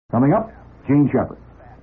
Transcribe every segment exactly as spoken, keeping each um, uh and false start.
Coming up, Gene Shepard.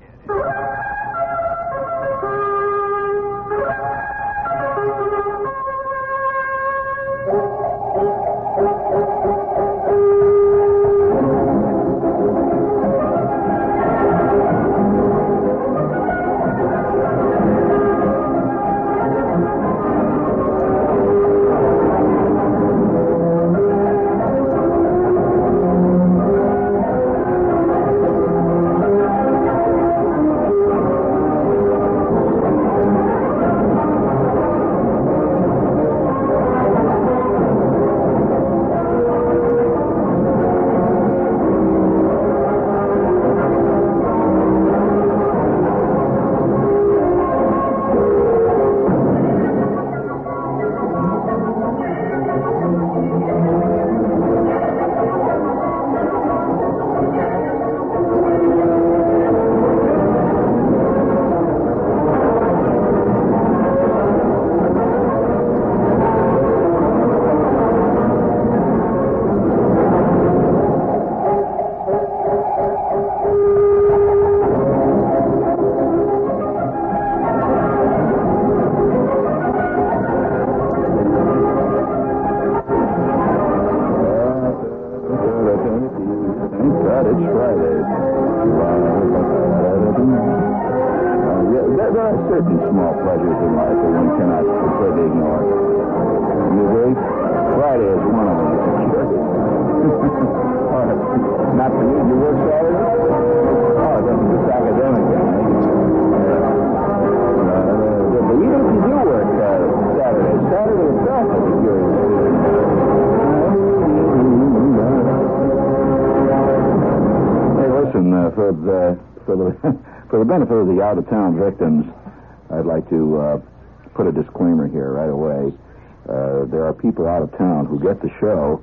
For the, for the for the benefit of the out-of-town victims, I'd like to uh, put a disclaimer here right away. Uh, there are people out of town who get the show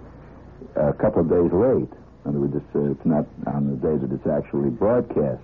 a couple of days late. In other words, it's, uh, it's not on the day that it's actually broadcast.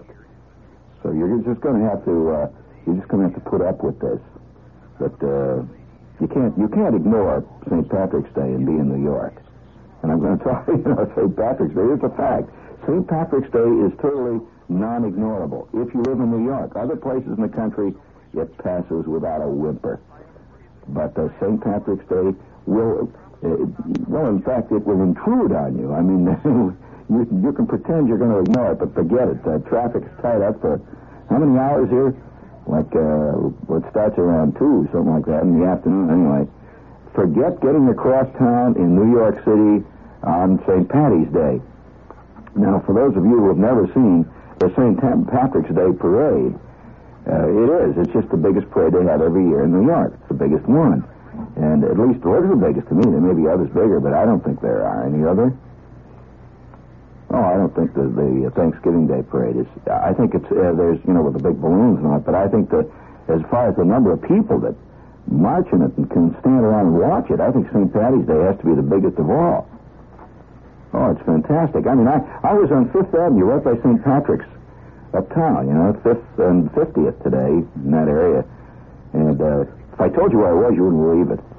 So you're just going to have to uh, you're just going to have to put up with this. But uh, you can't you can't ignore Saint Patrick's Day and be in New York. And I'm going to talk, you know, Saint Patrick's Day. It's a fact. Saint Patrick's Day is totally non-ignorable. If you live in New York, other places in the country, it passes without a whimper. But uh, Saint Patrick's Day will, uh, well, in fact, it will intrude on you. I mean, you, you can pretend you're going to ignore it, but forget it. Uh, traffic's tied up for how many hours here? Like, uh, well, it starts around two, something like that, in the afternoon. Anyway, forget getting across town in New York City on Saint Patty's Day. Now, for those of you who have never seen the Saint Patrick's Day parade, uh, it is. It's just the biggest parade they have every year in New York. It's the biggest one. And at least it looks the biggest to me. There may be others bigger, but I don't think there are. Any other? Oh, I don't think the, the Thanksgiving Day parade is... I think it's, uh, there's, you know, with the big balloons and all that, but I think that as far as the number of people that march in it and can stand around and watch it, I think Saint Patty's Day has to be the biggest of all. Oh, it's fantastic. I mean, I, I was on Fifth Avenue right by Saint Patrick's uptown, you know, fifth and fiftieth today in that area. And uh, if I told you where I was, you wouldn't believe it.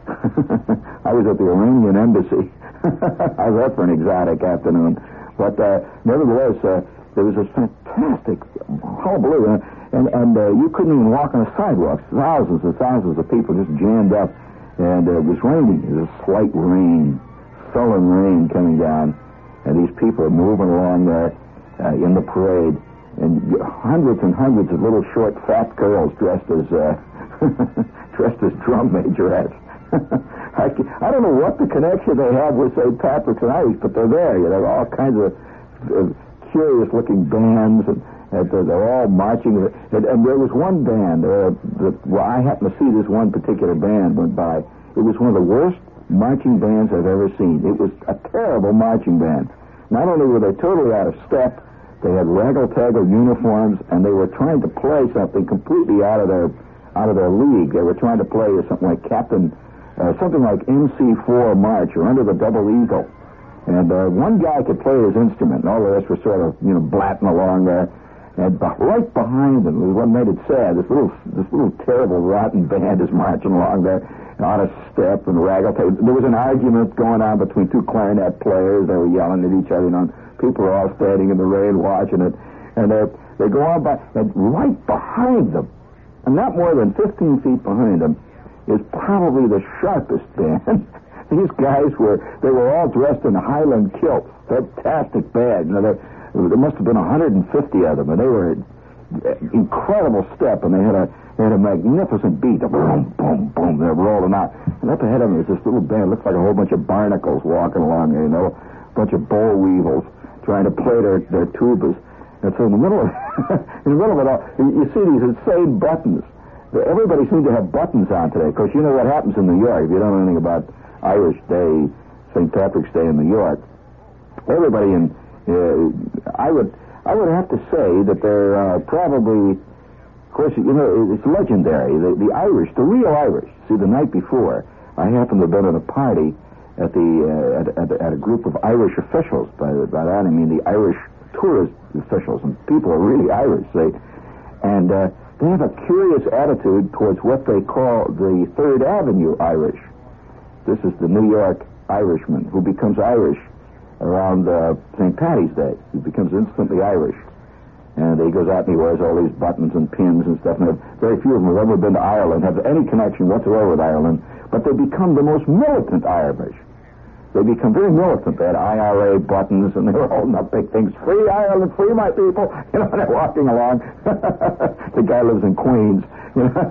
I was at the Iranian embassy. I was there for an exotic afternoon. But uh, nevertheless, uh, there was a fantastic hullabaloo. And, and uh, you couldn't even walk on the sidewalks. Thousands and thousands of people just jammed up. And uh, it was raining. It was a slight rain. Sullen rain coming down, and these people are moving along there uh, in the parade, and hundreds and hundreds of little short fat girls dressed as uh, dressed as drum majorettes. I, I don't know what the connection they have with Saint Patrick's and Irish, but they're there. You know, all kinds of uh, curious-looking bands, and, and they're all marching. And, and there was one band. Uh, that, well, I happened to see this one particular band went by. It was one of the worst marching bands I've ever seen. It was a terrible marching band. Not only were they totally out of step, they had raggle-taggle uniforms, and they were trying to play something completely out of their out of their league. They were trying to play something like Captain, uh, something like M C four March or Under the Double Eagle. And uh, one guy could play his instrument, and all the rest were sort of, you know, blatting along there. And b- right behind them, what made it sad, this little, this little terrible rotten band is marching along there, out of step and raggle. There was an argument going on between two clarinet players. They were yelling at each other. You know, people are all standing in the rain watching it, and they they go on by, and right behind them, and not more than fifteen feet behind them, is probably the sharpest band. These guys were, they were all dressed in Highland kilts. Fantastic band. You know, there, there must have been one hundred fifty of them, and they were incredible step, and they had a they had a magnificent beat. Boom, boom, boom. They're rolling out. And up ahead of them is this little band. Looks like a whole bunch of barnacles walking along there, you know, a bunch of boll weevils trying to play their, their tubas. And so in the middle of in the middle of it all, you see these insane buttons. Everybody seems to have buttons on today. Of course, you know what happens in New York. If you don't know anything about Irish Day, Saint Patrick's Day in New York, everybody in, uh, I would I would have to say that they're uh, probably, of course, you know, it's legendary. The, the Irish, the real Irish. See, the night before, I happened to have been at a party at the uh, at, at, at a group of Irish officials. By, by that I mean the Irish tourist officials, and people are really Irish. They and uh, they have a curious attitude towards what they call the Third Avenue Irish. This is the New York Irishman who becomes Irish around uh, Saint Patty's Day. He becomes instantly Irish. And he goes out and he wears all these buttons and pins and stuff. And very few of them have ever been to Ireland, have any connection whatsoever with Ireland. But they become the most militant Irish. They become very militant. They had I R A buttons, and they were holding up big things. Free Ireland, free my people. You know, they're walking along. The guy lives in Queens. You know?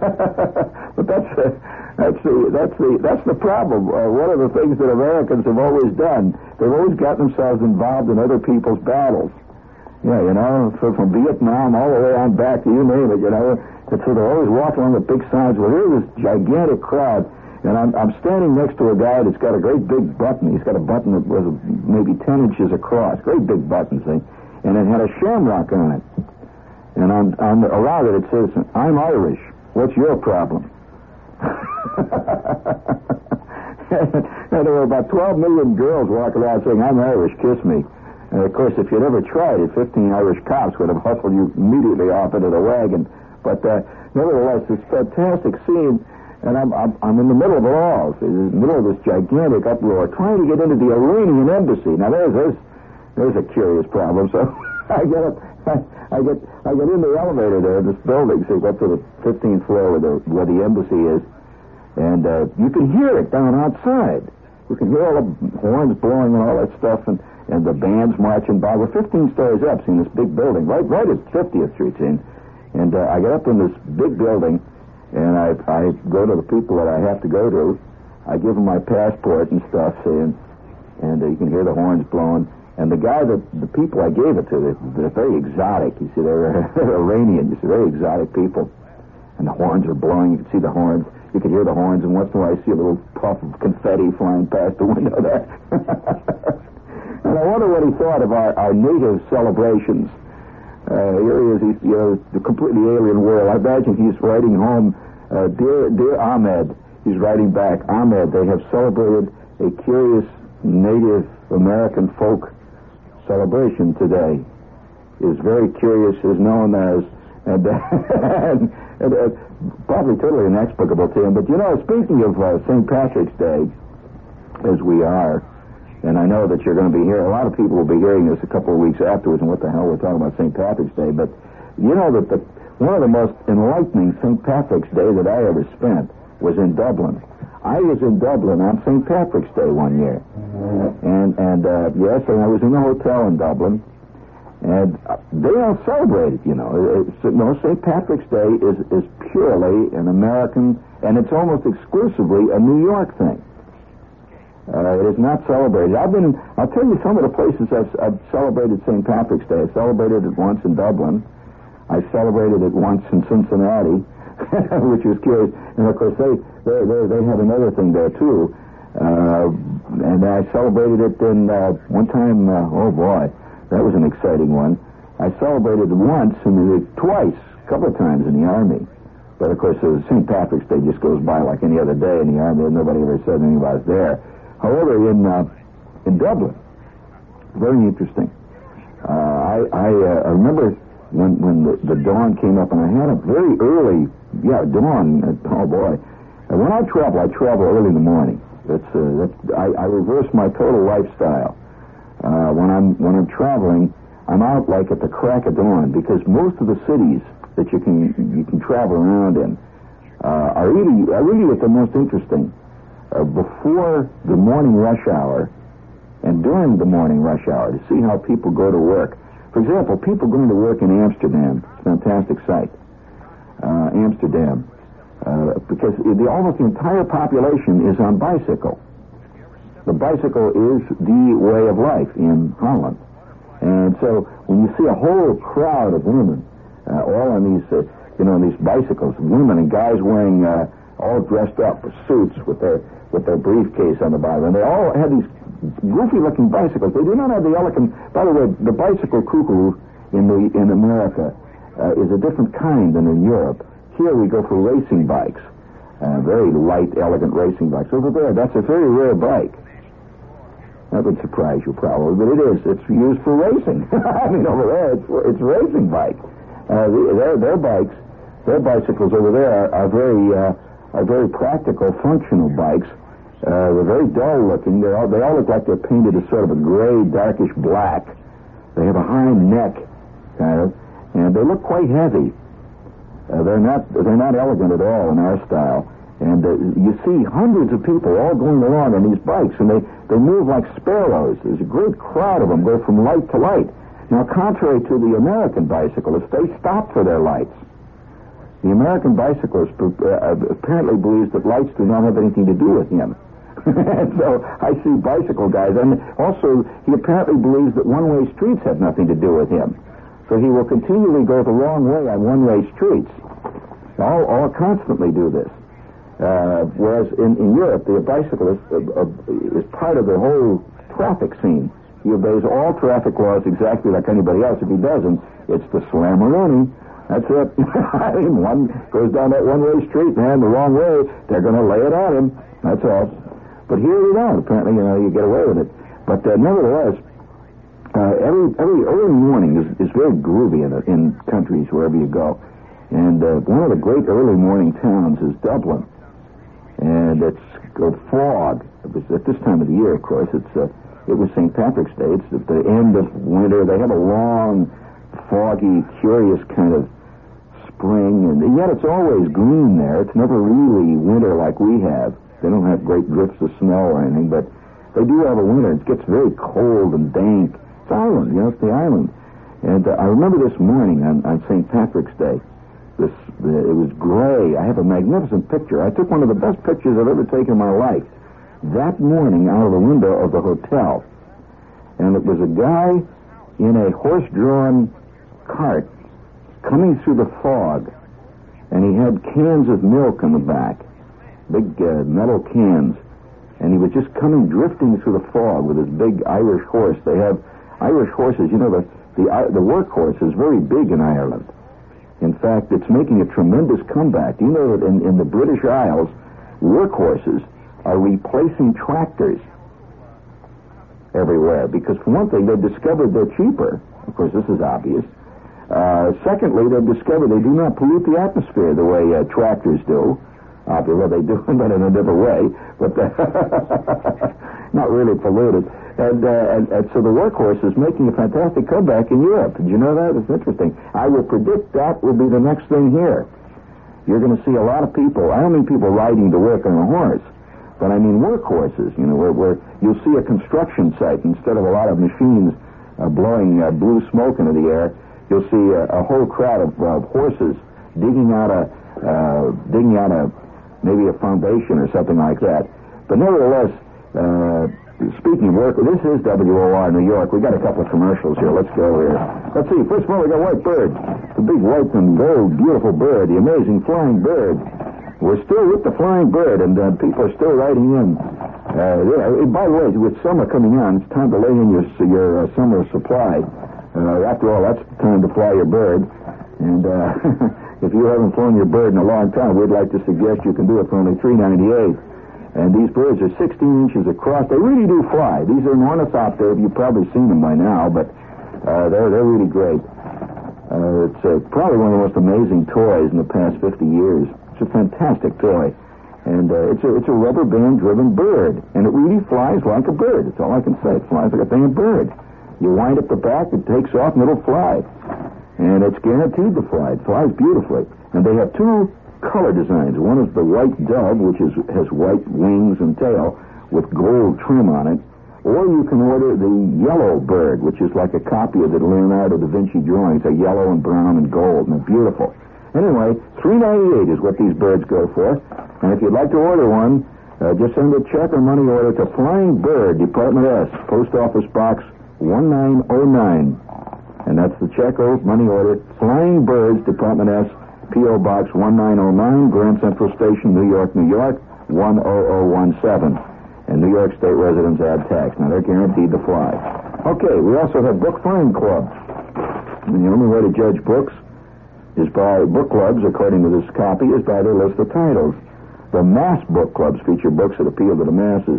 But that's uh, that's the that's the that's the problem. Uh, one of the things that Americans have always done, they've always gotten themselves involved in other people's battles. Yeah, you know, so from Vietnam all the way on back to you name it. You know, and so they're always walking along with big signs. Well, here's this gigantic crowd. And I'm, I'm standing next to a guy that's got a great big button. He's got a button that was maybe ten inches across. Great big button, see? And it had a shamrock on it. And on, on the, around it, it says, "I'm Irish. What's your problem?" And there were about twelve million girls walking around saying, "I'm Irish, kiss me." And, of course, if you'd ever tried it, fifteen Irish cops would have hustled you immediately off into the wagon. But uh, nevertheless, this fantastic scene. And I'm, I'm I'm in the middle of it all, in the middle of this gigantic uproar, trying to get into the Iranian embassy. Now there's there's, there's a curious problem. So I get up, I, I get I get in the elevator there in this building, so up to the fifteenth floor where the where the embassy is, and uh, you can hear it down outside. You can hear all the horns blowing and all that stuff, and, and the bands marching by. We're fifteen stories up, seeing this big building, right right at fiftieth Street, scene. And uh, I get up in this big building. And I I go to the people that I have to go to. I give them my passport and stuff, and and uh, you can hear the horns blowing. And the guy that the people I gave it to, they're, they're very exotic. You see, they're, they're Iranian. You see, very exotic people. And the horns are blowing. You can see the horns. You can hear the horns, and once in a while I see a little puff of confetti flying past the window there. And I wonder what he thought of our, our native celebrations. Uh, here he is, he's, you know, the completely alien world. I imagine he's writing home, uh, dear, dear Ahmed, he's writing back, Ahmed, they have celebrated a curious Native American folk celebration today. Is very curious, is known as, and, and, and uh, probably totally inexplicable to him. But you know, speaking of uh, Saint Patrick's Day, as we are, and I know that you're going to be here. A lot of people will be hearing this a couple of weeks afterwards, and what the hell we're talking about Saint Patrick's Day. But you know that the, one of the most enlightening Saint Patrick's Day that I ever spent was in Dublin. I was in Dublin on Saint Patrick's Day one year. And, and uh, yes, and I was in a hotel in Dublin. And uh, they don't celebrate it, you know. It's, no, Saint Patrick's Day is, is purely an American, and it's almost exclusively a New York thing. Uh, it is not celebrated. I've been, I'll tell you some of the places I've, I've celebrated Saint Patrick's Day. I celebrated it once in Dublin. I celebrated it once in Cincinnati, which was curious. And of course, they they they, they have another thing there too. Uh, and I celebrated it in uh, one time. Uh, oh boy, that was an exciting one. I celebrated it once and then twice, a couple of times in the Army. But of course, Saint Patrick's Day just goes by like any other day in the Army, and nobody ever said anything about it there. However, in uh, in Dublin, very interesting. Uh, I I, uh, I remember when when the, the dawn came up, and I had a very early, yeah, dawn. Oh boy! And when I travel, I travel early in the morning. That's uh, that's I, I reverse my total lifestyle. Uh, when I'm when I'm traveling, I'm out like at the crack of dawn, because most of the cities that you can you can travel around in uh, are really are really at the most interesting. Uh, before the morning rush hour and during the morning rush hour, to see how people go to work. For example, people going to work in Amsterdam. It's a fantastic sight. Uh, Amsterdam. Uh, because the, almost the entire population is on bicycle. The bicycle is the way of life in Holland. And so when you see a whole crowd of women uh, all on these, uh, you know, on these bicycles, women and guys wearing uh, all dressed up with suits with their with their briefcase on the bottom, and they all have these goofy-looking bicycles. They do not have the elegant. By the way, the bicycle cuckoo in the in America uh, is a different kind than in Europe. Here we go for racing bikes, uh, very light, elegant racing bikes. Over there, that's a very rare bike. That would surprise you probably, but it is. It's used for racing. I mean, over there, it's it's a racing bike. Uh, the, their their bikes, their bicycles over there are, are very uh, are very practical, functional bikes. Uh, they're very dull looking. They all they all look like they're painted a sort of a gray, darkish black. They have a hind neck, kind of, and they look quite heavy. Uh, they're not they're not elegant at all in our style. And uh, you see hundreds of people all going along on these bikes, and they, they move like sparrows. There's a great crowd of them go from light to light. Now, contrary to the American bicyclists, they stop for their lights. The American bicyclist uh, apparently believes that lights do not have anything to do with him. And so I see bicycle guys, and also he apparently believes that one-way streets have nothing to do with him. So he will continually go the wrong way on one-way streets. All, all constantly do this. Uh, whereas in, in Europe, the bicyclist uh, uh, is part of the whole traffic scene. He obeys all traffic laws exactly like anybody else. If he doesn't, it's the slammeroni. That's it. I mean, one goes down that one-way street, man, the wrong way, they're going to lay it on him. That's all. But here you don't. Apparently, you know, you get away with it. But uh, nevertheless, uh, every every early morning is, is very groovy in, in countries wherever you go. And uh, one of the great early morning towns is Dublin. And it's a fog. It was at this time of the year, of course. It's uh, it was Saint Patrick's Day. It's at the end of winter. They have a long, foggy, curious kind of spring, and yet it's always green there. It's never really winter like we have. They don't have great drifts of snow or anything, but they do have a winter. It gets very cold and dank. It's island, you know, it's the island. And uh, I remember this morning on, on Saint Patrick's Day. This, uh, it was gray. I have a magnificent picture. I took one of the best pictures I've ever taken in my life that morning out of the window of the hotel. And it was a guy in a horse-drawn cart coming through the fog. And he had cans of milk in the back, big uh, metal cans. And he was just coming, drifting through the fog with his big Irish horse. They have Irish horses. You know, the, the, the workhorse is very big in Ireland. In fact, it's making a tremendous comeback. You know that in, in the British Isles, workhorses are replacing tractors everywhere because, for one thing, they've discovered they're cheaper. Of course, this is obvious. Uh, secondly, they've discovered they do not pollute the atmosphere the way uh, tractors do. Obviously, well, they do, but in a different way. But not really polluted. And, uh, and, and so the workhorse is making a fantastic comeback in Europe. Did you know that? It's interesting. I will predict that will be the next thing here. You're going to see a lot of people. I don't mean people riding to work on a horse, but I mean workhorses. You know, where, where you'll see a construction site instead of a lot of machines uh, blowing uh, blue smoke into the air. You'll see a, a whole crowd of uh, horses digging out a uh, digging out a maybe a foundation or something like that. But nevertheless. Uh, Speaking of work, this is W O R New York. We got a couple of commercials here. Let's go here. Let's see. First of all, we got White Bird. The big white and gold, beautiful bird. The amazing flying bird. We're still with the flying bird, and uh, people are still writing in. Uh, yeah, by the way, with summer coming on, it's time to lay in your your uh, summer supply. Uh, after all, that's the time to fly your bird. And uh, if you haven't flown your bird in a long time, we'd like to suggest you can do it for only three ninety-eight. And these birds are sixteen inches across. They really do fly. These are an ornithopter. You've probably seen them by now, but uh, they're they're really great. Uh, it's uh, probably one of the most amazing toys in the past fifty years. It's a fantastic toy. And uh, it's, a, it's a rubber band-driven bird. And it really flies like a bird. That's all I can say. It flies like a dang bird. You wind up the back, it takes off, and it'll fly. And it's guaranteed to fly. It flies beautifully. And they have two color designs. One is the white dove, which is has white wings and tail with gold trim on it. Or you can order the yellow bird, which is like a copy of the Leonardo da Vinci drawings. They're yellow and brown and gold, and they're beautiful. Anyway, three ninety-eight is what these birds go for. And if you'd like to order one, uh, just send a check or money order to Flying Bird, Department S, Post Office Box one nine oh nine. And that's the check or money order, Flying Birds, Department S, P O. Box one nine oh nine, Grand Central Station, New York, New York, one oh oh one seven. And New York State residents add tax. Now, they're guaranteed to fly. Okay, we also have Book Find Club. And the only way to judge books is by book clubs, according to this copy, is by their list of titles. The mass book clubs feature books that appeal to the masses.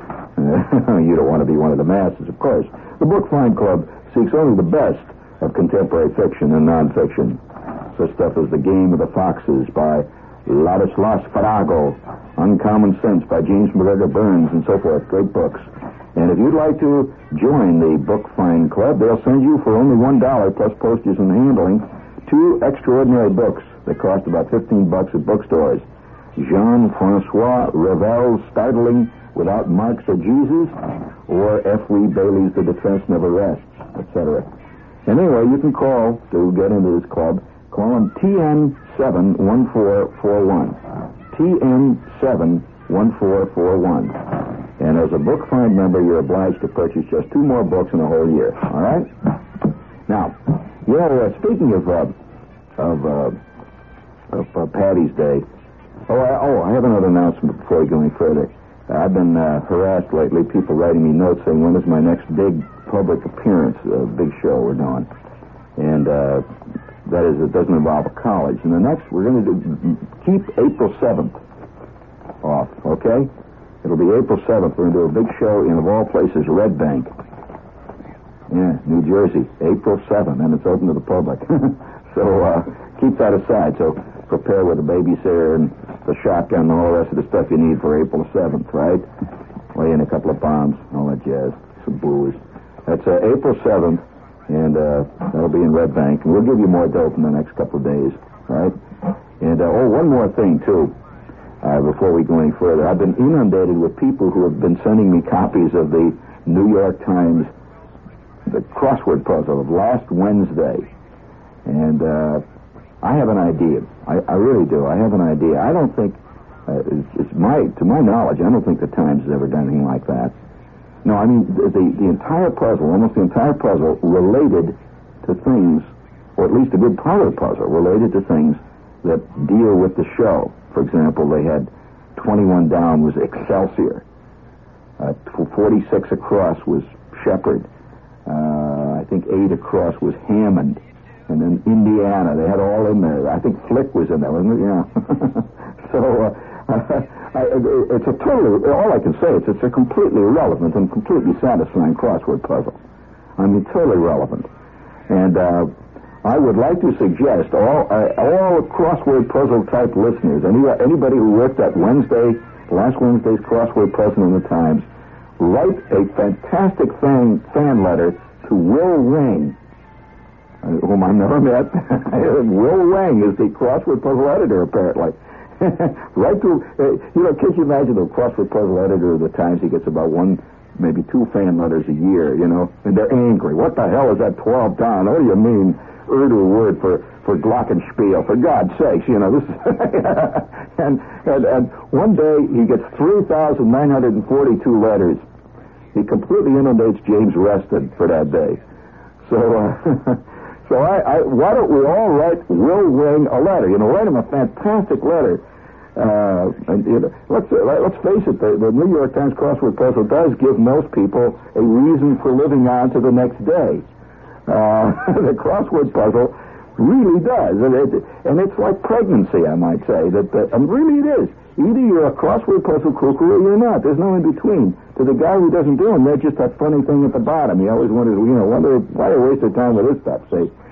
You don't want to be one of the masses, of course. The Book Find Club seeks only the best of contemporary fiction and nonfiction. Such stuff as The Game of the Foxes by Ladislas Farago, Uncommon Sense by James McGregor Burns, and so forth. Great books. And if you'd like to join the Book Find Club, they'll send you for only one dollar plus postage and handling two extraordinary books that cost about fifteen bucks at bookstores. Jean-Francois Revel's Startling Without Marx or Jesus, or F. Lee Bailey's The Defense Never Rests, et cetera. Anyway, you can call to get into this club. Call them T N seven one four four one. T N seven one four four one. And as a Book Find member, you're obliged to purchase just two more books in a whole year. All right? Now, you know, uh, speaking of uh, of, uh, of uh, Patty's Day, oh, I, oh, I have another announcement before we go any further. I've been uh, harassed lately, people writing me notes saying, when is my next big public appearance, uh, big show we're doing? And, uh, that is, it doesn't involve a college. And the next, we're going to do, keep April seventh off, okay? It'll be April seventh. We're going to do a big show in, of all places, Red Bank. Yeah, New Jersey, April seventh, and it's open to the public. So, uh, keep that aside. So, prepare with a babysitter and the shotgun and all the rest of the stuff you need for April seventh, right? Lay in a couple of bombs, all that jazz, some booze. That's uh, April seventh. And uh, that'll be in Red Bank. And we'll give you more dope in the next couple of days, right? And, uh, oh, one more thing, too, uh, before we go any further. I've been inundated with people who have been sending me copies of the New York Times, the crossword puzzle of last Wednesday. And uh, I have an idea. I, I really do. I have an idea. I don't think, uh, it's, it's my, to my knowledge, I don't think the Times has ever done anything like that. No, I mean, the, the entire puzzle, almost the entire puzzle, related to things, or at least a good part of the puzzle, related to things that deal with the show. For example, they had twenty-one down was Excelsior. Uh, forty-six across was Shepherd. Uh, I think eight across was Hammond. And then Indiana, they had all in there. I think Flick was in there, wasn't it? Yeah. So, uh, I, it's a totally, all I can say is it's a completely irrelevant and completely satisfying crossword puzzle. I mean, totally relevant. And uh, I would like to suggest all uh, all crossword puzzle type listeners, any, anybody who worked that Wednesday, last Wednesday's crossword puzzle in the Times, write a fantastic fan, fan letter to Will Wang, uh, whom I've never met. Will Wang is the crossword puzzle editor, apparently. Right to, uh, you know, can't you imagine the crossword puzzle editor of the Times? He gets about one, maybe two fan letters a year, you know, and they're angry. What the hell is that twelve down? What do you mean, Urdu word for, for glockenspiel? For God's sakes, you know, this is, and, and, and one day he gets three thousand nine hundred forty-two letters. He completely inundates James Reston for that day. So, uh, so I, I, why don't we all write Will Wing a letter? You know, write him a fantastic letter. Uh, and, you know, let's uh, let's face it, the, the New York Times crossword puzzle does give most people a reason for living on to the next day. Uh, the crossword puzzle really does, and, it, and it's like pregnancy, I might say. That, that and really it is. Either you're a crossword puzzle cuckoo or you're not. There's no in between. To the guy who doesn't do them, they're just that funny thing at the bottom. He always wonders, you know, wonder why they waste their time with this stuff. See,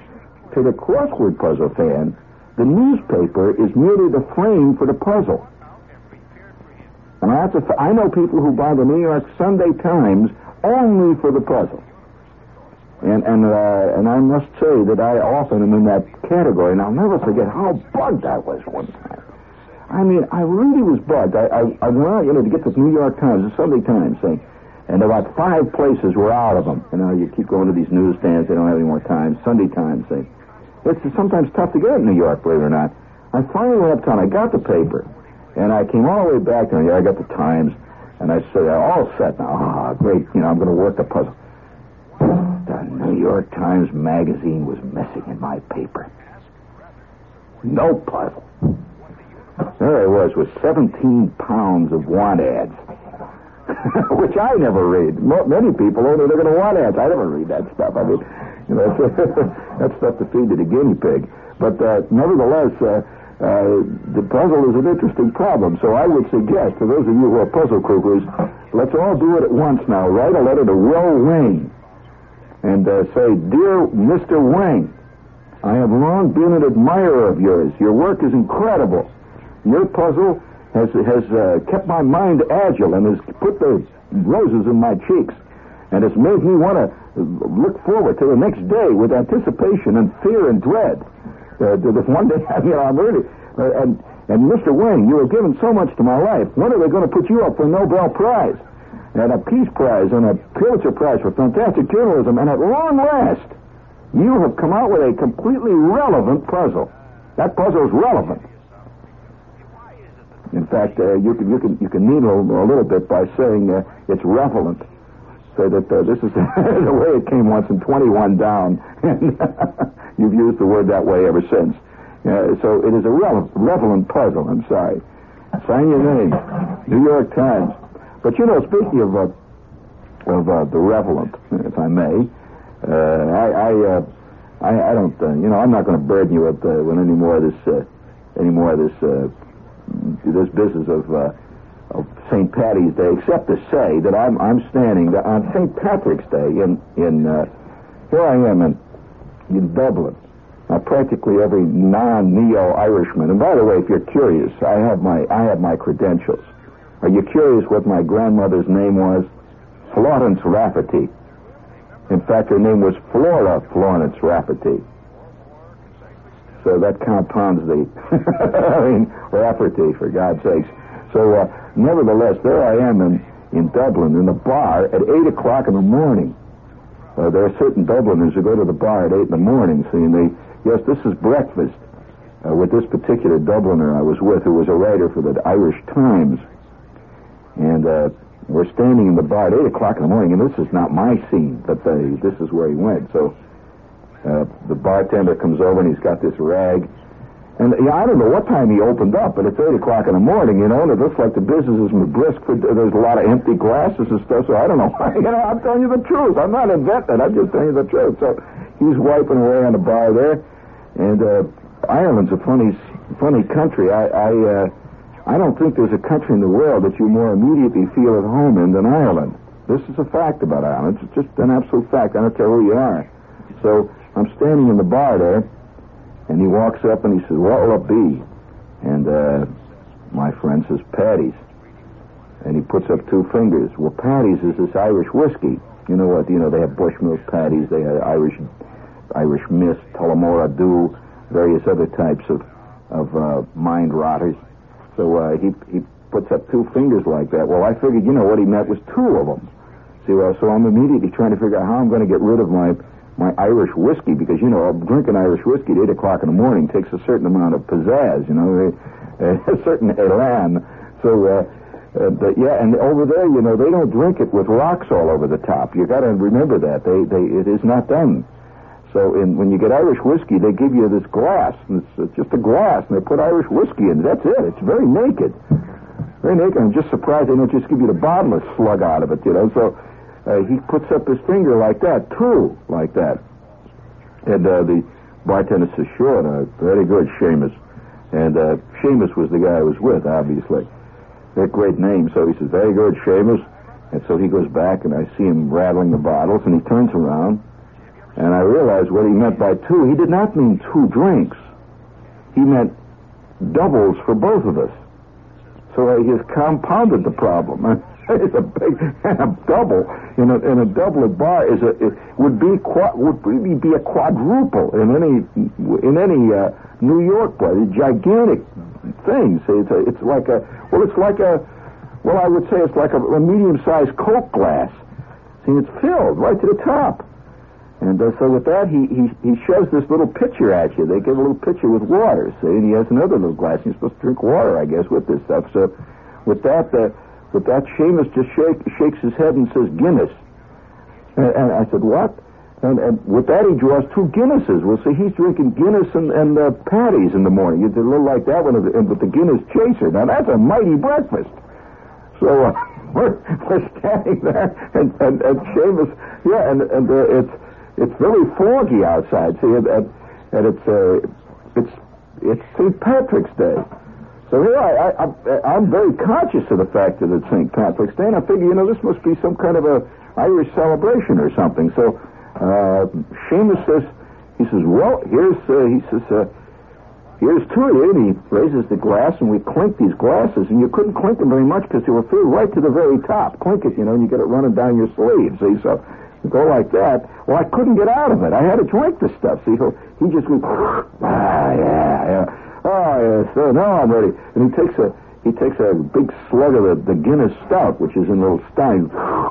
To the crossword puzzle fan, the newspaper is merely the frame for the puzzle. And I have to, I know people who buy the New York Sunday Times only for the puzzle. And and uh, and I must say that I often am in that category, and I'll never forget how bugged I was one time. I mean, I really was bugged. I, I, I went out, you know, to get the New York Times, the Sunday Times thing, and about five places were out of them. You know, you keep going to these newsstands, they don't have any more Times. Sunday Times thing. It's sometimes tough to get in New York, believe it or not. I finally went uptown. I got the paper, and I came all the way back there. Yeah, I got the Times, and I said, all set now. Ah, great. You know, I'm going to work the puzzle. The New York Times magazine was missing in my paper. No puzzle. There I was with seventeen pounds of want ads, which I never read. Many people, oh, they're going to want ads. I never read that stuff. I mean, you know, that's stuff to feed to the guinea pig. But uh, nevertheless, uh, uh, the puzzle is an interesting problem. So I would suggest to those of you who are puzzle cuckoos, let's all do it at once now. Write a letter to Will Wayne and uh, say, Dear Mister Wayne, I have long been an admirer of yours. Your work is incredible. Your puzzle has has uh, kept my mind agile and has put the roses in my cheeks, and it's made me want to look forward to the next day with anticipation and fear and dread. Uh, this one day, you know, I'm really uh, and and Mister Wayne, you have given so much to my life. When are they going to put you up for a Nobel Prize and a Peace Prize and a Pulitzer Prize for fantastic journalism? And at long last, you have come out with a completely relevant puzzle. That puzzle is relevant. In fact, uh, you can you can you can needle a little bit by saying uh, it's relevant. Say that uh, this is the way it came once in twenty-one down, and you've used the word that way ever since. Uh, so it is a relevant, relevant puzzle. I'm sorry. Sign your name, New York Times. But you know, speaking of uh, of uh, the relevant, if I may, uh, I I, uh, I I don't uh, you know I'm not going to burden you with uh, with any more of this uh, any more of this. Uh, this business of uh, of Saint Patty's Day, except to say that I'm I'm standing on Saint Patrick's Day in in uh, here I am in in Dublin. Uh, practically every non-neo-Irishman. And by the way, if you're curious, I have my I have my credentials. Are you curious what my grandmother's name was? Florence Rafferty. In fact, her name was Flora Florence Rafferty. So that compounds the, I mean, Rafferty, for God's sakes. So, uh, nevertheless, there I am in, in Dublin, in the bar, at eight o'clock in the morning. Uh, there are certain Dubliners who go to the bar at eight in the morning, see, and they, yes, this is breakfast uh, with this particular Dubliner I was with, who was a writer for the Irish Times. And uh, we're standing in the bar at eight o'clock in the morning, and this is not my scene, but they, this is where he went. So, Uh, the bartender comes over and he's got this rag. And yeah, I don't know what time he opened up, but it's eight o'clock in the morning, you know, and it looks like the business is brisk. For, there's a lot of empty glasses and stuff, so I don't know. You know, I'm telling you the truth. I'm not inventing it. I'm just telling you the truth. So he's wiping away on the bar there. And uh, Ireland's a funny funny country. I I, uh, I don't think there's a country in the world that you more immediately feel at home in than Ireland. This is a fact about Ireland. It's just an absolute fact. I don't care who you are. So I'm standing in the bar there, and he walks up and he says, what will it be? And uh, my friend says, Paddy's. And he puts up two fingers. Well, Paddy's is this Irish whiskey. You know what? You know, they have Bushmilk Paddy's, they have Irish Irish Mist, Tullamore Dew, various other types of, of uh, mind rotters. So uh, he, he puts up two fingers like that. Well, I figured, you know, what he meant was two of them. See, well, so I'm immediately trying to figure out how I'm going to get rid of my... my Irish whiskey, because, you know, drinking Irish whiskey at eight o'clock in the morning takes a certain amount of pizzazz, you know, a certain elan. So, uh, uh, but yeah, and over there, you know, they don't drink it with rocks all over the top. You got to remember that. They, they, it is not done. So in, when you get Irish whiskey, they give you this glass, and it's, it's just a glass, and they put Irish whiskey in it. That's it. It's very naked. Very naked. I'm just surprised they don't just give you the bottomless slug out of it, you know, so... Uh, he puts up his finger like that, too, like that. And uh, the bartender says, sure, uh, very good, Seamus. And uh, Seamus was the guy I was with, obviously. That great name. So he says, very good, Seamus. And so he goes back, and I see him rattling the bottles, and he turns around, And I realized what he meant by two. He did not mean two drinks. He meant doubles for both of us. So uh, he has compounded the problem. It's a big and a double in a in a doublet bar is a it would be qua, would really be a quadruple in any in any uh, New York bar. A gigantic thing. See, it's a, it's like a well, it's like a well, I would say it's like a, a medium-sized Coke glass. See, it's filled right to the top. And uh, so with that, he, he he shoves this little pitcher at you. They give a little pitcher with water. See, and he has another little glass. You're supposed to drink water, I guess, with this stuff. So with that. Uh, But that Seamus just shake, shakes his head and says, Guinness. And, and I said, what? And, and with that, he draws two Guinnesses. Well, see, he's drinking Guinness and, and uh, patties in the morning. It's a little like that one with the Guinness chaser. Now, that's a mighty breakfast. So uh, we're, we're standing there, and, and, and Seamus, yeah, and, and uh, it's it's very foggy outside, see, and, and, and it's, uh, it's, it's Saint Patrick's Day. So here I, I, I'm very conscious of the fact that it's Saint Patrick's Day, and I figure, you know, this must be some kind of a Irish celebration or something. So uh, Seamus says, he says, well, here's, uh, he says, uh, here's two of you, and he raises the glass, and we clink these glasses, and you couldn't clink them very much because they were filled right to the very top. Clink it, you know, and you get it running down your sleeve, see, so you go like that. Well, I couldn't get out of it. I had to drink the stuff, see, so he just went, ah, yeah, yeah. Oh, yes, so now I'm ready. And he takes a he takes a big slug of the, the Guinness stout, which is in little steins.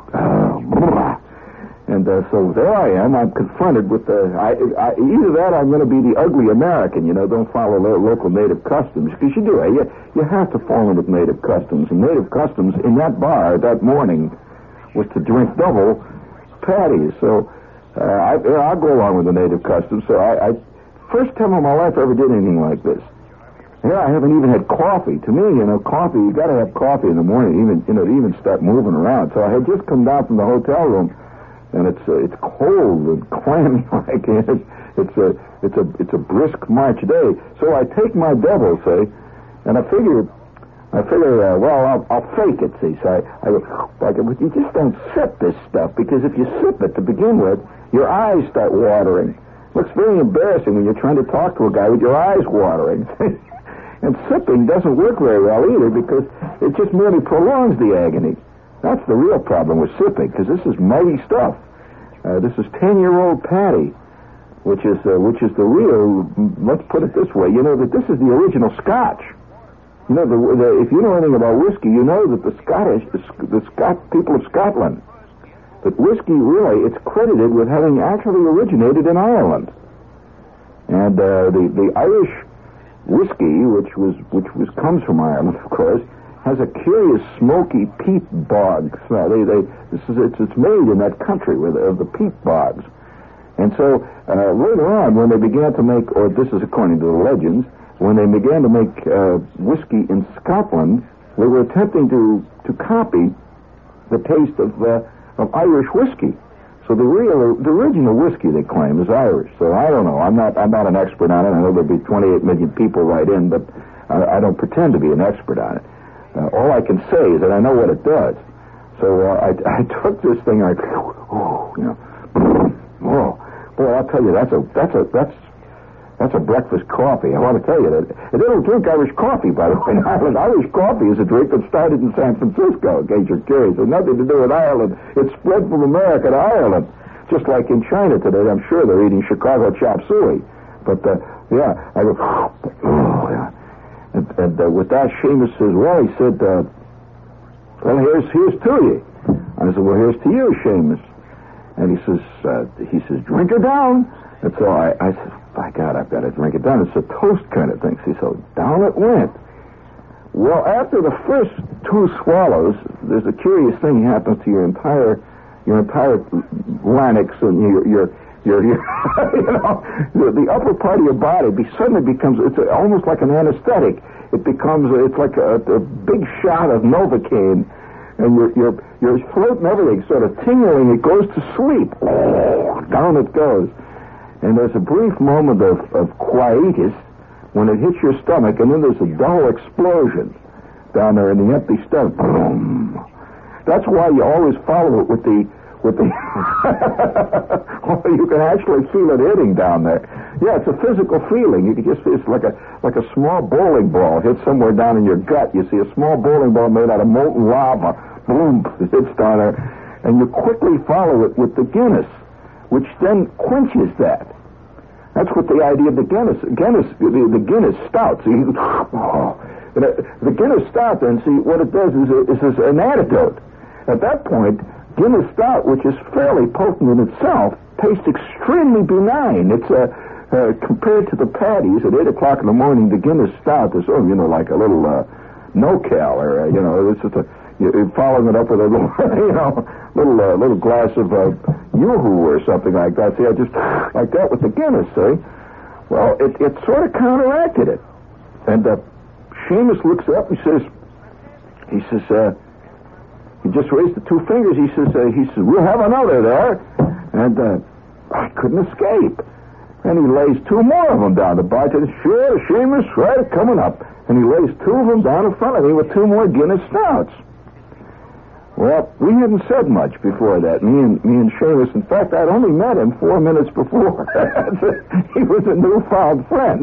And uh, so there I am. I'm confronted with the... I, I, either that or I'm going to be the ugly American, you know, don't follow lo- local native customs. Because you do, eh? You, you have to fall in with native customs. And native customs in that bar that morning was to drink double patties. So uh, I, I'll go along with the native customs. So I, I... First time in my life I ever did anything like this. Yeah, I haven't even had coffee. To me, you know, coffee, you got to have coffee in the morning, even, you know, to even start moving around. So I had just come down from the hotel room, and it's uh, it's cold and clammy like it. It's a it's a it's a brisk March day. So I take my double, say, and I figure, I figure, uh, well, I'll, I'll fake it, see. So I, I go, like, but you just don't sip this stuff, because if you sip it to begin with, your eyes start watering. Looks very embarrassing when you're trying to talk to a guy with your eyes watering. And sipping doesn't work very well either, because it just merely prolongs the agony. That's the real problem with sipping, because this is mighty stuff. Uh, this is ten-year-old Patty, which is uh, which is the real. Let's put it this way: you know that this is the original Scotch. You know, the, the, if you know anything about whiskey, you know that the Scottish, the, the Scot people of Scotland, that whiskey really, it's credited with having actually originated in Ireland, and uh, the the Irish whiskey, which was which was comes from Ireland, of course, has a curious smoky peat bog smell. They they this is it's it's made in that country with of the peat bogs, and so uh, later on when they began to make, or this is according to the legends, when they began to make uh, whiskey in Scotland, they were attempting to to copy the taste of uh, of Irish whiskey. So the real, the original whiskey, they claim, is Irish. So I don't know. I'm not, I'm not an expert on it. I know there'll be twenty-eight million people write in, but I, I don't pretend to be an expert on it. Uh, all I can say is that I know what it does. So uh, I, I took this thing, and I, oh, you know, oh, boy, I'll tell you, that's a, that's a, that's, that's a breakfast coffee. I want to tell you that. And they don't drink Irish coffee, by the way, in Ireland. Irish coffee is a drink that started in San Francisco, in case you're curious. It has nothing to do with Ireland. It spread from America to Ireland. Just like in China today, I'm sure they're eating Chicago chop suey. But, uh, yeah, I go, oh, yeah. And, and uh, with that, Seamus says, well, he said, uh, well, here's, here's to you. I said, well, here's to you, Seamus. And he says, uh, he says, drink her down. And so I, I said, by God, I've got to drink it down. It's a toast kind of thing. See, so down it went. Well, after the first two swallows, there's a curious thing happens to your entire, your entire larynx and your, your, your, your you know, the, the upper part of your body be, suddenly becomes, it's a, almost like an anesthetic. It becomes, it's like a, a big shot of Novocaine, and your, your, your throat and everything sort of tingling. It goes to sleep. Oh, down it goes. And there's a brief moment of, of quietus when it hits your stomach, and then there's a dull explosion down there in the empty stomach. Boom. That's why you always follow it with the with the well, you can actually feel it hitting down there. Yeah, it's a physical feeling. You can just it's like a like a small bowling ball hits somewhere down in your gut. You see a small bowling ball made out of molten lava. Boom, it hits down there, and you quickly follow it with the Guinness, which then quenches that. That's what the idea of the Guinness, Guinness, the, the Guinness Stout. See, oh, the, the Guinness Stout. Then see what it does is, is, is an antidote. At that point, Guinness Stout, which is fairly potent in itself, tastes extremely benign. It's a uh, uh, compared to the patties at eight o'clock in the morning. The Guinness Stout is, oh, you know, like a little uh, no-cal, or uh, you know, it's just a you're following it up with a little, you know, little uh, little glass of uh, Yoo-hoo or something like that. See, I just like that with the Guinness. See, well, it it sort of counteracted it. And uh, Seamus looks up and says, he says, uh, he just raised the two fingers. He says, uh, he says, we'll have another there. And uh, I couldn't escape. And he lays two more of them down. The bartender, sure, Seamus, right, coming up. And he lays two of them down in front of me with two more Guinness Stouts. Well, we hadn't said much before that, me and me and Seamus. In fact, I'd only met him four minutes before. He was a newfound friend.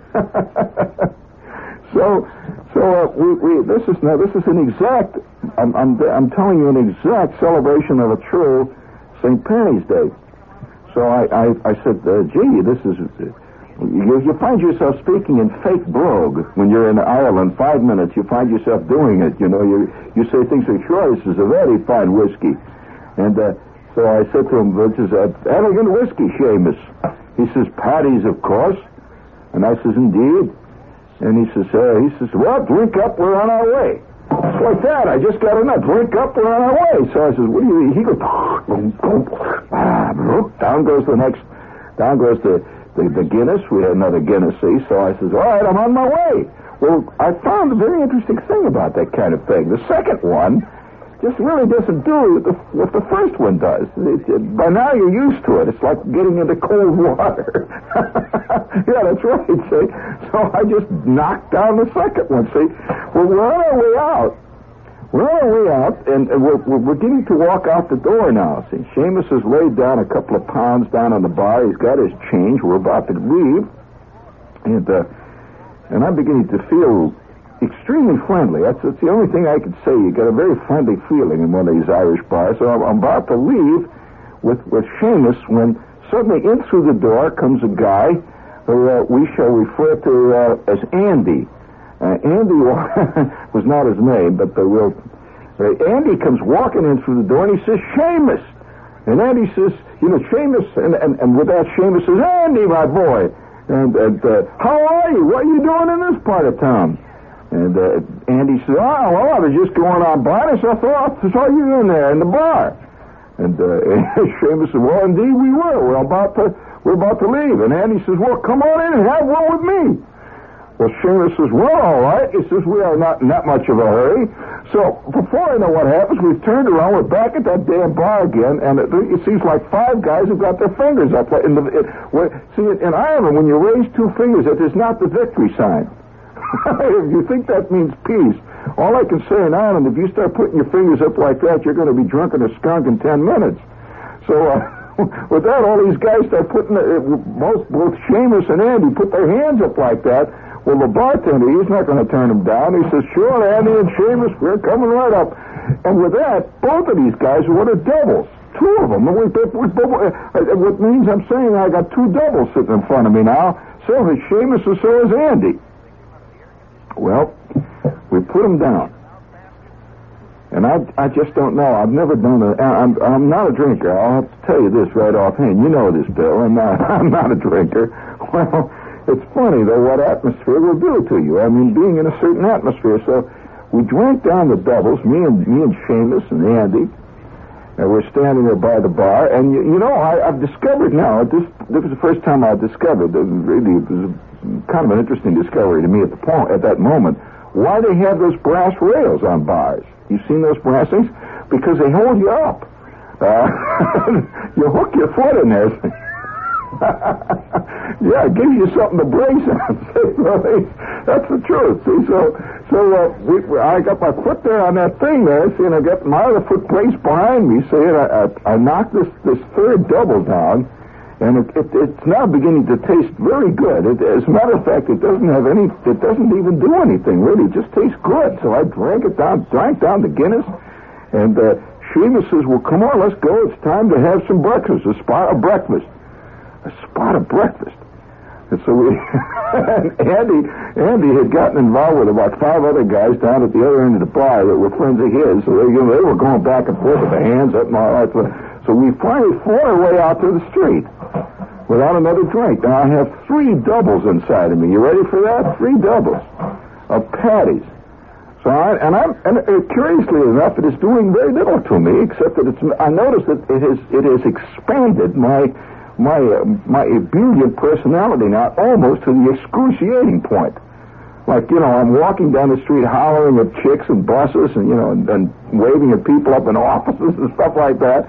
so, so uh, we, we this is now this is an exact. I'm, I'm I'm telling you an exact celebration of a true Saint Patty's Day. So I I, I said, uh, gee, this is. Uh, You, you find yourself speaking in fake brogue when you're in Ireland. Five minutes, you find yourself doing it. You know, you you say things like, "Sure, this is a very fine whiskey," and uh, so I said to him, "This is a elegant whiskey, Seamus." He says, "Patties, of course," and I says, "Indeed," and he says, uh, "He says, well, drink up, we're on our way." It's like that. I just got enough. Drink up, we're on our way. So I says, "What do you?" He goes, boom, boom, ah, down goes the next, down goes the. The, the Guinness, we had another Guinness, see, so I says, all right, I'm on my way. Well, I found a very interesting thing about that kind of thing. The second one just really doesn't do what the, what the first one does. It, it, by now you're used to it. It's like getting into cold water. Yeah, that's right, see. So I just knocked down the second one, see. Well, we're on our way out. We're on our way out, and, and we're, we're beginning to walk out the door now. See, Seamus has laid down a couple of pounds down on the bar. He's got his change. We're about to leave, and uh, and I'm beginning to feel extremely friendly. That's, that's the only thing I can say. You get a very friendly feeling in one of these Irish bars. So I'm, I'm about to leave with with Seamus when suddenly in through the door comes a guy who uh, we shall refer to uh, as Andy. Uh, Andy was not his name, but the real uh, Andy comes walking in through the door and he says, Seamus. And Andy says, you know, Seamus, and, and, and with that Seamus says, Andy, my boy. And, and uh, how are you? What are you doing in this part of town? And uh, Andy says, oh, well, I was just going on by, so I thought I saw you in there in the bar. And uh, Seamus said, well, indeed we were. We're about to, we're about to leave. And Andy says, well, come on in and have one with me. Well, Seamus says, well, all right. He says, we are not in that much of a hurry. So before I know what happens, we've turned around. We're back at that damn bar again, and it, it seems like five guys have got their fingers up. In the, it, where, see, in Ireland, when you raise two fingers, it is not the victory sign. If you think that means peace, all I can say in Ireland, if you start putting your fingers up like that, you're going to be drunk in a skunk in ten minutes. So uh, with that, all these guys start putting, uh, most, both Seamus and Andy put their hands up like that. Well, the bartender, he's not going to turn them down. He says, sure, Andy and Seamus, we're coming right up. And with that, both of these guys were the doubles. Two of them. And we, we, we, uh, what means I'm saying I got two doubles sitting in front of me now. So is Seamus and so is Andy. Well, we put them down. And I I just don't know. I've never done a... I'm, I'm not a drinker. I'll have to tell you this right offhand. You know this, Bill. I'm not, I'm not a drinker. Well... It's funny, though, what atmosphere will do to you. I mean, being in a certain atmosphere. So we drank down the doubles, me and me and Seamus and Andy, and we're standing there by the bar. And, you, you know, I, I've discovered now, this this was the first time I discovered, that really it was a, kind of an interesting discovery to me at the point, at that moment, why they have those brass rails on bars. You've seen those brass things? Because they hold you up. Uh, you hook your foot in there. Yeah, it gives you something to brace on. That's the truth. See, so So uh, we, I got my foot there on that thing there, see, and I got my other foot placed behind me, see, and I, I, I knocked this, this third double down, and it, it, it's now beginning to taste very good. It, as a matter of fact, it doesn't have any, it doesn't even do anything, really. It just tastes good. So I drank it down, drank down the Guinness, and uh, Seamus says, well, come on, let's go. It's time to have some breakfast, a spot of breakfast. A spot of breakfast. And so we, and Andy, Andy had gotten involved with about five other guys down at the other end of the bar that were friends of his. So they, you know, they were going back and forth with their hands up and all that. So we finally fought our way out to the street without another drink. Now I have three doubles inside of me. You ready for that? Three doubles of patties. So I, and I'm, and uh, curiously enough, it is doing very little to me, except that it's. I noticed that it has, it has expanded my. my uh, my ebullient personality now almost to the excruciating point. Like, you know, I'm walking down the street hollering at chicks and buses and, you know, and, and waving at people up in offices and stuff like that.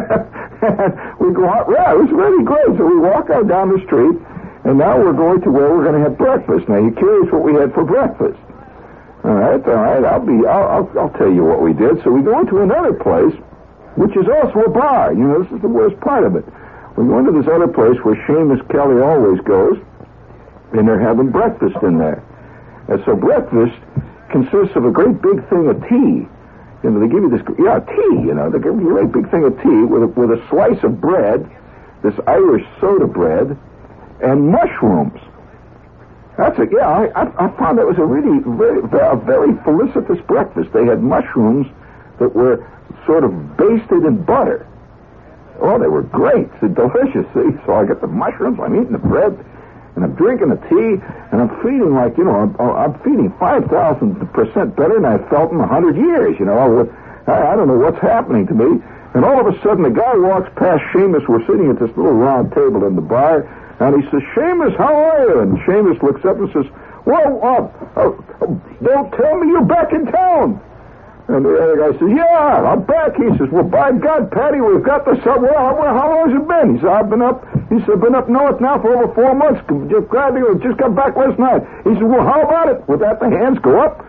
And we go out, yeah, it was really great. So we walk out down the street, and now we're going to where we're going to have breakfast. Now, you're curious what we had for breakfast. All right, all right, I'll be, I'll, I'll, I'll tell you what we did. So we go into another place, which is also a bar. You know, this is the worst part of it. We go into this other place where Seamus Kelly always goes, and they're having breakfast in there. And so breakfast consists of a great big thing of tea. You know, they give you this, yeah, tea, you know, they give you a great big thing of tea with a, with a slice of bread, this Irish soda bread, and mushrooms. That's it, yeah, I, I, I found that was a really, very, a very felicitous breakfast. They had mushrooms that were sort of basted in butter. Oh, they were great. They're delicious, see? So I get the mushrooms, I'm eating the bread, and I'm drinking the tea, and I'm feeling like, you know, I'm, I'm feeling five thousand percent better than I've felt in one hundred years, you know. I, I don't know what's happening to me. And all of a sudden, a guy walks past Seamus. We're sitting at this little round table in the bar, and he says, Seamus, how are you? And Seamus looks up and says, well, uh, uh, don't tell me you're back in town. And the other guy says, yeah, I'm back. He says, well, by God, Patty, we've got this up. Well, how, how long has it been? He said, I've been up, he said, I've been up north now for over four months. Just glad to just got back last night. He said, well, how about it? With that, the hands go up.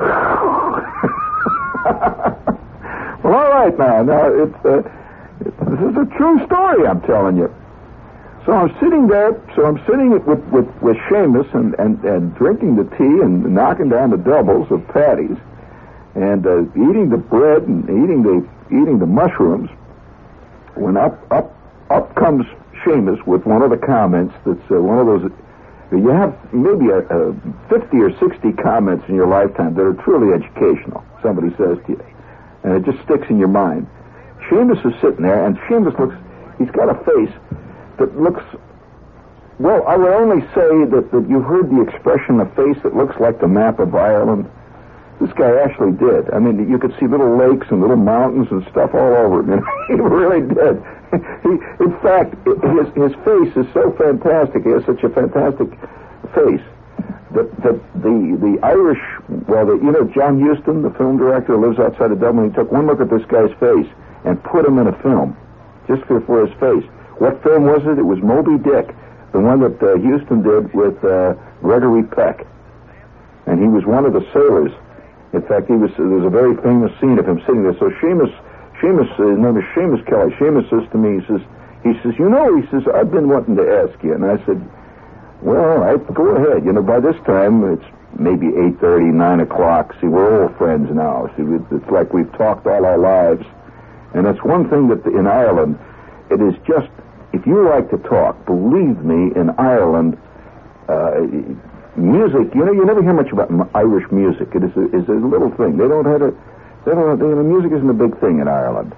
Well, all right now. Now, it's, uh, it's, this is a true story, I'm telling you. So I'm sitting there, so I'm sitting with, with, with Seamus and, and, and drinking the tea and knocking down the doubles of patties. And uh, eating the bread and eating the eating the mushrooms, when up up up comes Seamus with one of the comments that's uh, one of those. You have maybe a, a fifty or sixty comments in your lifetime that are truly educational. Somebody says to you, and it just sticks in your mind. Seamus is sitting there, and Seamus looks. He's got a face that looks. Well, I would only say that, that you've heard the expression, a face that looks like the map of Ireland. This guy actually did. I mean, you could see little lakes and little mountains and stuff all over him. He really did. He, in fact, his his face is so fantastic. He has such a fantastic face that that the the Irish, well, the, you know, John Huston, the film director who lives outside of Dublin, he took one look at this guy's face and put him in a film just for, for his face. What film was it? It was Moby Dick, the one that uh, Huston did with uh, Gregory Peck, and he was one of the sailors. In fact, he was. There was a very famous scene of him sitting there. So Seamus, Seamus, his name is Seamus Kelly. Seamus says to me, he says, he says, you know, he says, I've been wanting to ask you, and I said, well, all right, go ahead. You know, by this time it's maybe eight thirty, nine o'clock. See, we're all friends now. See, it's like we've talked all our lives, and that's one thing that in Ireland, it is just if you like to talk, believe me, in Ireland. Uh, Music, you know, you never hear much about Irish music. It is a, is a little thing. They don't have a, they don't have, you know, music isn't a big thing in Ireland.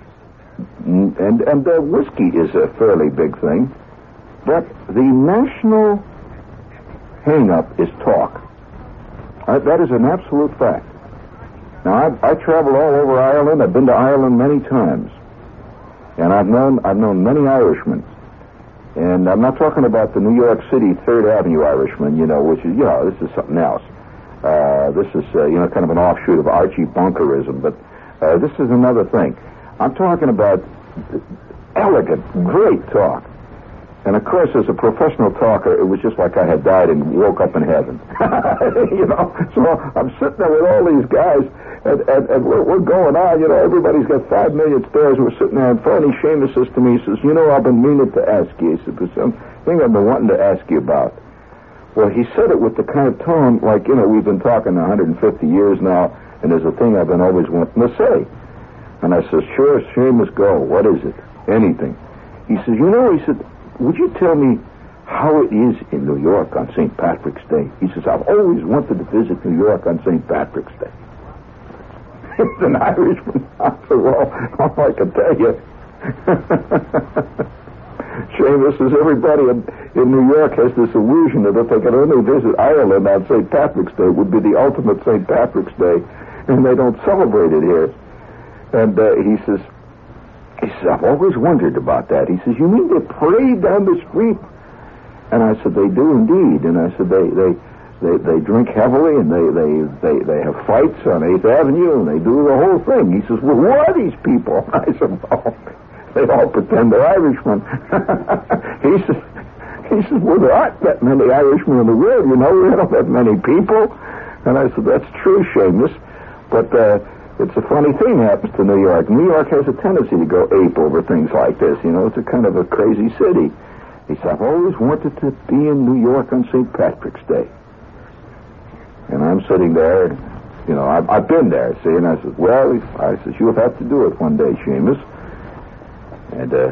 And and uh, whiskey is a fairly big thing. But the national hang-up is talk. Uh, that is an absolute fact. Now, I've, I travel all over Ireland. I've been to Ireland many times. And I've known, I've known many Irishmen. And I'm not talking about the New York City Third Avenue Irishman, you know, which is, you know, this is something else. Uh, this is, uh, you know, kind of an offshoot of Archie Bunkerism, but uh, this is another thing. I'm talking about elegant, great talk. And, of course, as a professional talker, it was just like I had died and woke up in heaven. You know? So I'm sitting there with all these guys, and, and, and we're, we're going on. You know, everybody's got five million stairs. We're sitting there, and finally Seamus says to me, he says, you know, I've been meaning to ask you. He said, there's something I've been wanting to ask you about. Well, he said it with the kind of tone like, you know, we've been talking one hundred fifty years now, and there's a thing I've been always wanting to say. And I said, sure, Seamus, go. What is it? Anything. He says, you know, he said, would you tell me how it is in New York on Saint Patrick's Day? He says, I've always wanted to visit New York on Saint Patrick's Day. It's an Irishman. I said, well, all I can tell you. Seamus says, everybody in, in New York has this illusion that if they could only visit Ireland on Saint Patrick's Day, it would be the ultimate Saint Patrick's Day, and they don't celebrate it here. And uh, he says, He says, I've always wondered about that. He says, you mean they parade down the street? And I said, they do indeed. And I said, they they, they, they drink heavily, and they, they, they, they have fights on eighth Avenue, and they do the whole thing. He says, well, who are these people? I said, well, they all pretend they're Irishmen. he says, he says, well, there aren't that many Irishmen in the world. You know, we don't have many people. And I said, that's true, Seamus. But... Uh, It's a funny thing happens to New York. New York has a tendency to go ape over things like this. You know, it's a kind of a crazy city. He said, I've always wanted to be in New York on Saint Patrick's Day. And I'm sitting there, you know, I've, I've been there, see, and I said, well, I said, you'll have to do it one day, Seamus. And uh,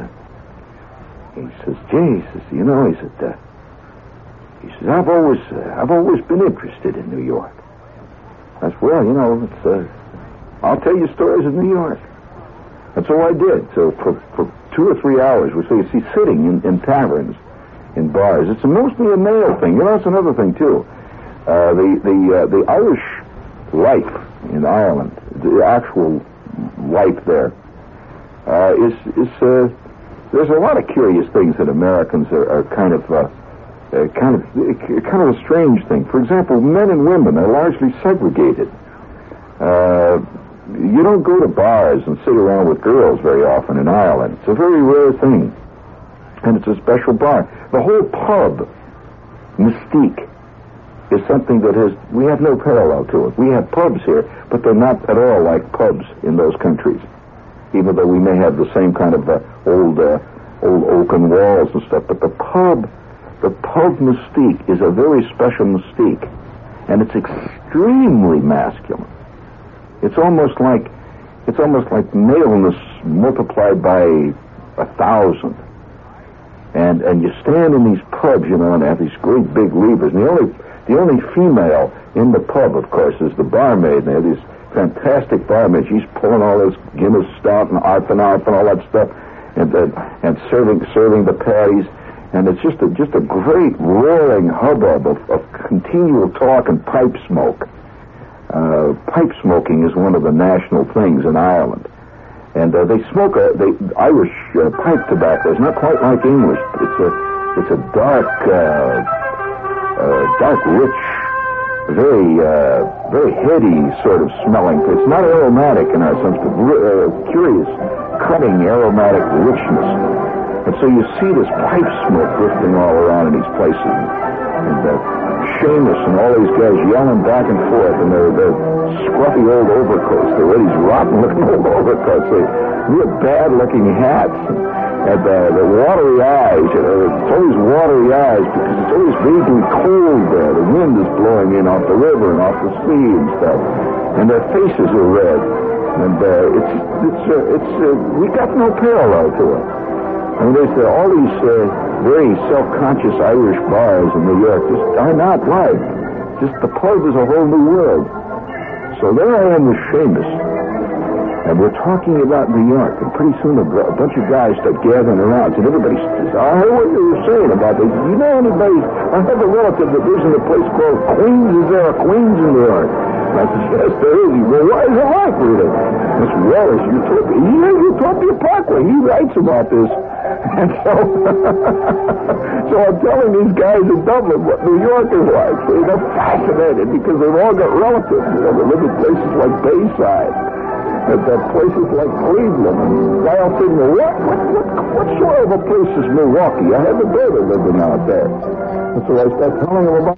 he says, gee, he says, you know, he said, uh, he says, I've always, uh, I've always been interested in New York. I said, well, you know, it's, uh, I'll tell you stories of New York. And so I did. So for, for two or three hours, we see, see sitting in, in taverns, in bars. It's mostly a male thing. You know, that's another thing, too. Uh, the the uh, the Irish life in Ireland, the actual life there, uh, is, is uh, there's a lot of curious things that Americans are, are kind of, uh, uh, kind of, uh, kind of a strange thing. For example, men and women are largely segregated. Uh, You don't go to bars and sit around with girls very often in Ireland. It's a very rare thing. And it's a special bar. The whole pub mystique is something that has, we have no parallel to it. We have pubs here, but they're not at all like pubs in those countries. Even though we may have the same kind of uh, old, uh, old oaken walls and stuff. But the pub, the pub mystique is a very special mystique. And it's extremely masculine. It's almost like it's almost like maleness multiplied by a thousand. And and you stand in these pubs, you know, and they have these great big levers. And the only the only female in the pub, of course, is the barmaid. And they have these fantastic barmaids. She's pulling all this Guinness stout and arf and arf and all that stuff, and and, and serving serving the patties. And it's just a just a great roaring hubbub of, of continual talk and pipe smoke. Uh, pipe smoking is one of the national things in Ireland. And uh, they smoke a, they, Irish uh, pipe tobacco. It's not quite like English. It's a, it's a dark, uh, uh, dark, rich, very, uh, very heady sort of smelling. It's not aromatic in our sense, but uh, curious, cutting, aromatic richness. And so you see this pipe smoke drifting all around in these places. And uh, Seamus and all these guys yelling back and forth in their, their scruffy old overcoats. They're these rotten-looking old overcoats. They real bad-looking hats. And, and uh, the watery eyes. You know, it's always watery eyes because it's always vaguely cold there. The wind is blowing in off the river and off the sea and stuff. And their faces are red. And uh, it's, it's, uh, it's uh, we got no parallel to it. I mean, there's uh, all these uh, very self-conscious Irish bars in New York just are not like. Just the pub is a whole new world. So there I am with Seamus, and we're talking about New York, and pretty soon a, a bunch of guys start gathering around, and everybody says, I heard what you were saying about this. You know anybody? I have a relative that lives in a place called Queens. Is there a Queens in New York? And I said, yes, there is. He goes, what is it like, Rita? Mister Wallace, Utopia. Yeah, Utopia Parkway. He writes about this. And so, so I'm telling these guys in Dublin what New York is like. See, they're fascinated because they've all got relatives. You know, they live in places like Bayside. at, at places like Cleveland. And guy else said, well, what, what, what, what sort of a place is Milwaukee? I have a brother living out there. And so I started telling him about